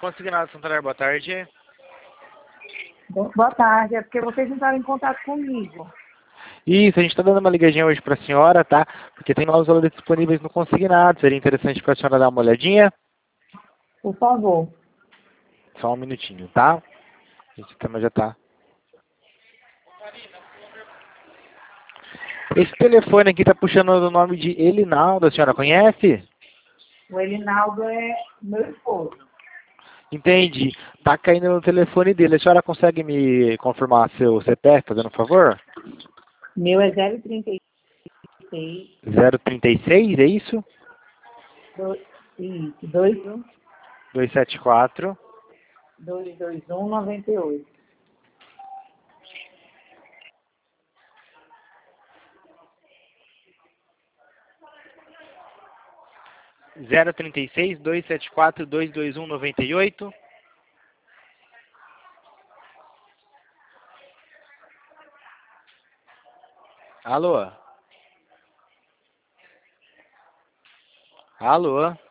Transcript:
Consignado Santander, boa tarde. Boa tarde, é porque vocês entraram em contato comigo. Isso, a gente está dando uma ligadinha hoje para a senhora, tá? Porque tem novos valores disponíveis no consignado. Seria interessante para a senhora dar uma olhadinha. Por favor. Só um minutinho, tá? O sistema já tá. Esse telefone aqui tá puxando o nome de Elinaldo, a senhora conhece? O Elinaldo é meu esposo. Entendi. Tá caindo no telefone dele. A senhora consegue me confirmar seu CPF, fazendo um favor? Meu é 036 036, é isso? 21 274. 221 98. 036 274 221 98. Alô? Alô?